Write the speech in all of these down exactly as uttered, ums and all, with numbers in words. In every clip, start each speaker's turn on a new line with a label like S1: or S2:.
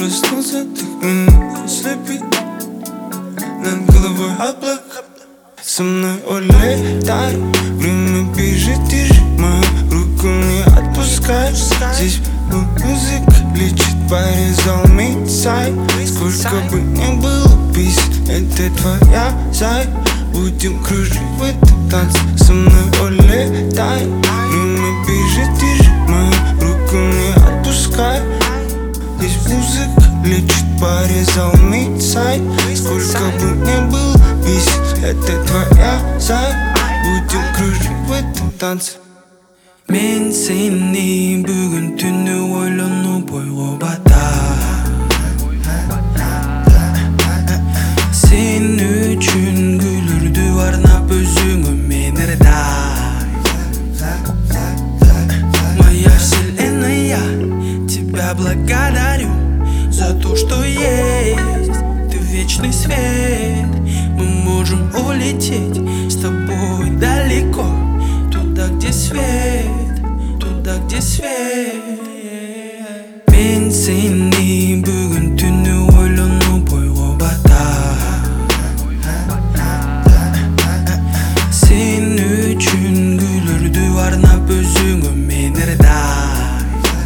S1: проснулся, так меня ослепит. Над головой облак, со мной улетай. Время бежит и сжимаю руку, не отпускай. Здесь музыка лечит, порезал мидсайд. Сколько бы ни было песен, это твоя зай. Будем кружить в этом танце, со мной улетай. Время бежит и сжимаю руку, не отпускай. Здесь музыка лечит, порезал мидсайд. Сколько бы ни было песен, это твоя зай. Будем кружить в этом танце.
S2: Мен сени бүгін түні ойланып ойға бата. Сен үшін гүлдерді арнап өзіңе мен ырдай. Моя вселенная, тебя благодарю за то, что есть. Ты вечный свет, мы можем улететь с тобой далеко. Туда, где свет, туда, где свет. Мен сени бүгін түні ойланып ойға бата. Сен үшін гүлдерді арнап өзіңе мен ырдай.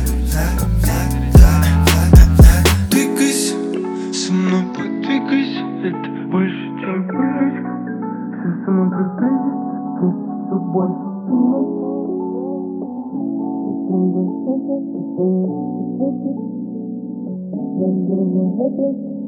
S1: Двигайся, со мной подвигайся, это больше, чем привычка. Все со мной приблизится, все больше. Thank you.